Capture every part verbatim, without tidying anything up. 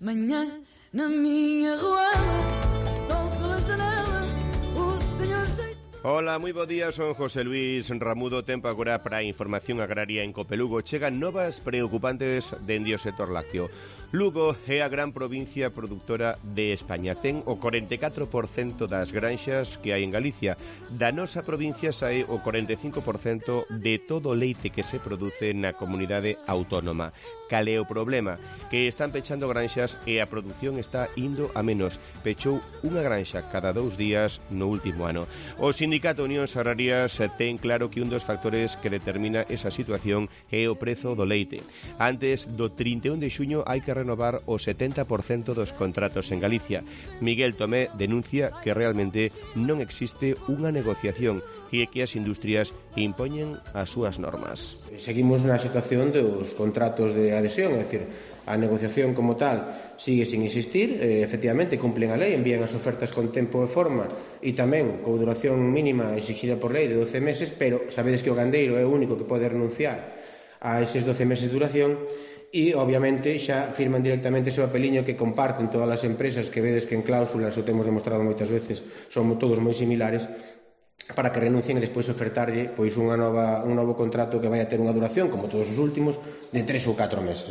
Manhã na minha ruela, sol pela janela, o senhor jeito... Hola, moi bo día, son José Luis Ramudo. Tempo agora para a información agraria en Copelugo. Chegan novas preocupantes dende o sector lácteo. Lugo é a gran provincia produtora de España. Ten o cuarenta y cuatro por ciento das granxas que hai en Galicia. Da nosa provincia sae o cuarenta y cinco por ciento de todo o leite que se produce na comunidade autónoma. Cal é o problema? Que están pechando granxas e a produción está indo a menos. Pechou unha granxa cada dous días no último ano. O Sindicato Unións Agrarias ten claro que un dos factores que determina esa situación é o prezo do leite. Antes do trinta e un de xuño hai que renovar o setenta por ciento dos contratos en Galicia. Miguel Tomé denuncia que realmente non existe unha negociación e que as industrias impoñen as súas normas. Seguimos na situación dos contratos de adhesión, é dicir, a negociación como tal sigue sin existir, eh, efectivamente cumplen a lei, envían as ofertas con tempo e forma e tamén con duración mínima exigida por lei de doce meses, pero sabedes que o gandeiro é o único que pode renunciar a eses doce meses de duración e, obviamente, xa firman directamente ese papeliño que comparten todas as empresas que vedes que en cláusulas, o temos demostrado moitas veces, son todos moi similares, para que renuncien e despois ofertarlle pois unha nova, un novo contrato que vai a ter unha duración, como todos os últimos, de tres ou catro meses.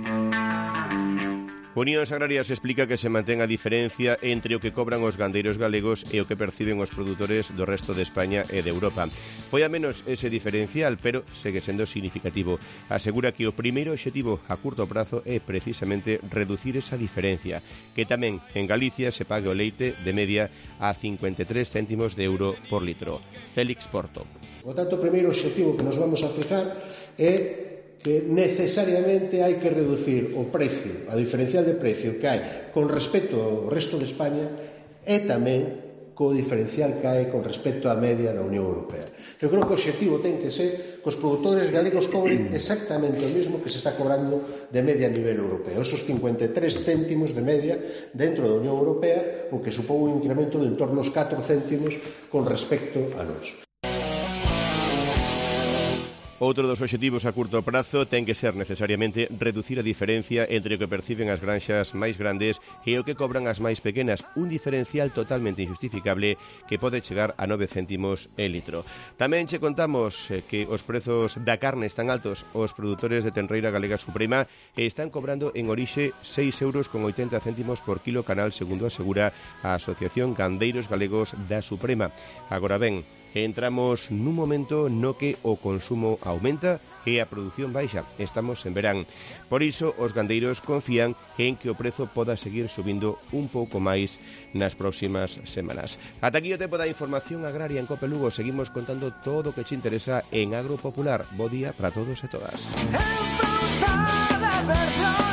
Unións Agrarias explica que se mantén a diferencia entre o que cobran os gandeiros galegos e o que perciben os produtores do resto de España e de Europa. Foi a menos ese diferencial, pero segue sendo significativo. Asegura que o primeiro obxectivo a curto prazo é precisamente reducir esa diferencia, que tamén en Galicia se pague o leite de media a cincuenta e tres céntimos de euro por litro. Félix Porto. Por tanto, o primeiro obxectivo que nos vamos a fijar é que necesariamente hai que reducir o precio, a diferencial de precio que hai con respecto ao resto de España e tamén co diferencial que hai con respecto á media da Unión Europea. Eu creo que o obxectivo ten que ser que os produtores galegos cobren exactamente o mesmo que se está cobrando de media a nivel europeo, esos cincuenta e tres céntimos de media dentro da Unión Europea, o que supón un incremento de en torno aos catro céntimos con respecto a nós. Outro dos obxectivos a curto prazo ten que ser necesariamente reducir a diferencia entre o que perciben as granxas máis grandes e o que cobran as máis pequenas, un diferencial totalmente injustificable que pode chegar a nove céntimos el litro. Tamén che contamos que os prezos da carne están altos. Os produtores de Tenreira Galega Suprema están cobrando en orixe seis euros con oitenta céntimos por kilo canal, segundo asegura a Asociación Gandeiros Galegos da Suprema. Agora ben, entramos nun momento no que o consumo aumenta e a produción baixa. Estamos en verán. Por iso, os gandeiros confían en que o prezo poda seguir subindo un pouco máis nas próximas semanas. Ata aquí o tempo da información agraria en Copelugo. Seguimos contando todo o que che interesa en Agro Popular. Bo día para todos e todas.